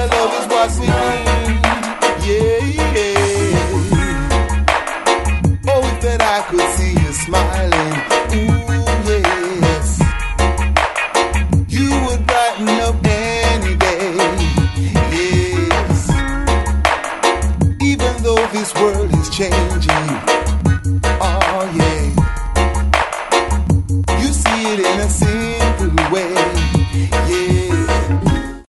your love is what we need. Yeah, yeah. Oh, if that I could see you smiling. Ooh, yes. You would brighten up any day. Yes. Even though this world is changing,